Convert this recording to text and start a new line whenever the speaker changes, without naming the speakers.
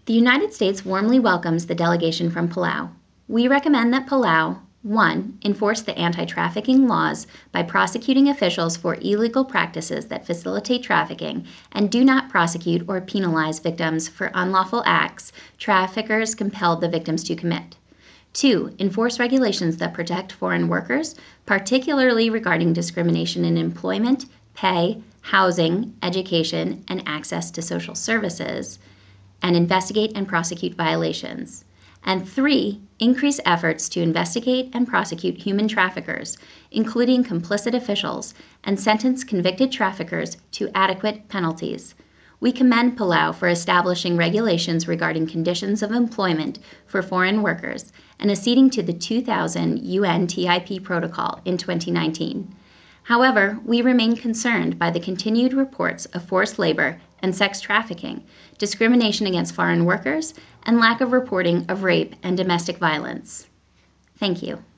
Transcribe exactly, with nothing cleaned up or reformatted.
The United States warmly welcomes the delegation from Palau. We recommend that Palau, one. Enforce the anti-trafficking laws by prosecuting officials for illegal practices that facilitate trafficking and do not prosecute or penalize victims for unlawful acts traffickers compelled the victims to commit. Two. Enforce regulations that protect foreign workers, particularly regarding discrimination in employment, pay, housing, education, and access to social services, and investigate and prosecute violations. And three, increase efforts to investigate and prosecute human traffickers, including complicit officials, and sentence convicted traffickers to adequate penalties. We commend Palau for establishing regulations regarding conditions of employment for foreign workers and acceding to the two thousand U N T I P protocol in twenty nineteen. However, we remain concerned by the continued reports of forced labor and sex trafficking, discrimination against foreign workers, and lack of reporting of rape and domestic violence. Thank you.